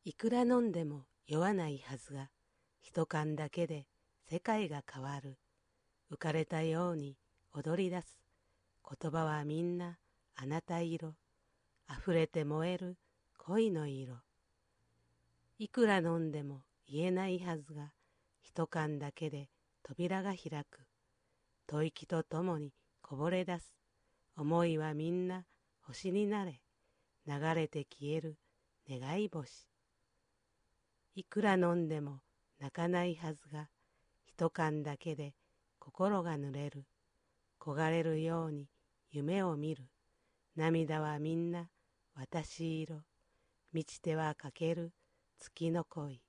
いくら飲んでも酔わないはずが、一缶だけで世界が変わる。浮かれたように踊り出す。言葉はみんなあなた色。溢れて燃える恋の色。いくら飲んでも言えないはずが、一缶だけで扉が開く。吐息とともにこぼれ出す。思いはみんな星になれ。流れて消える願い星。いくら飲んでも泣かないはずが、一缶だけで心が濡れる。焦がれるように夢を見る。涙はみんな私色。満ちてはかける月の恋。